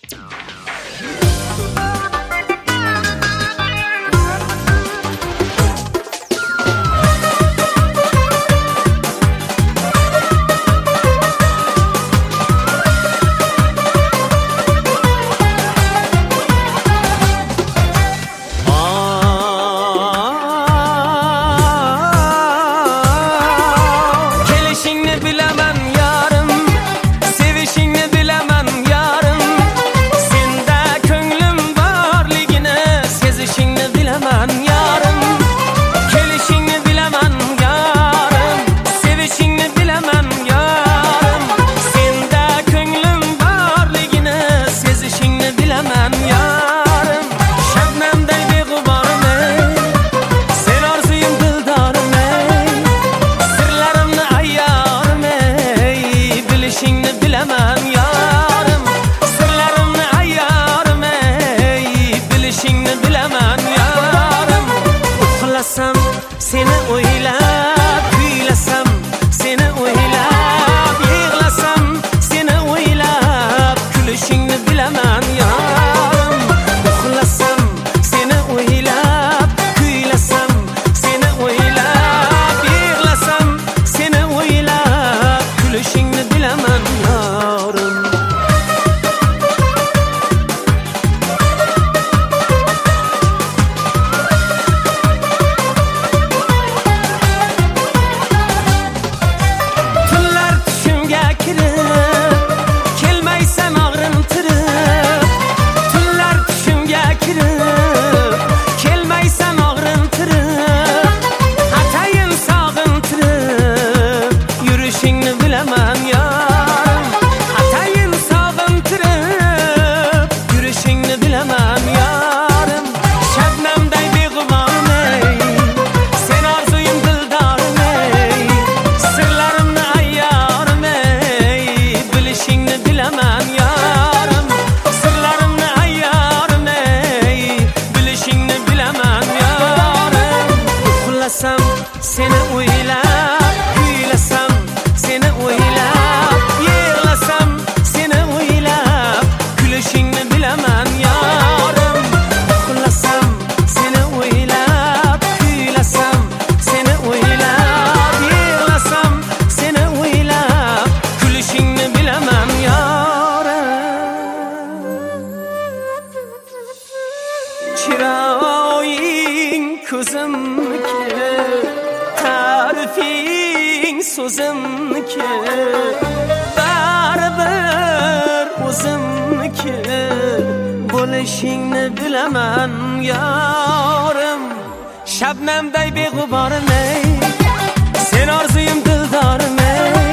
Seni o'ylab kuylasam, seni o'ylab yig'lasam, seni o'ylab kulishingni bilaman yorim. Uxlasam, seni o'ylab kuylasam, seni o'ylab yig'lasam, seni o'ylab kulishingni bilaman yorim. Seni o'ylab kuylasam, seni o'ylab yig'lasam, seni o'ylab kulishingni bilaman yorim. Uxlasam, seni o'ylab kuylasam, seni o'ylab yig'lasam, seni o'ylab kulishingni bilaman yorim. Chiroying ko'zimniki, ta'rifing so'zimniki, baribir o'zimniki bo'lishingni bilaman yorim. Shabnamday beg'uborim ey, sen orzuyim dildorim ey.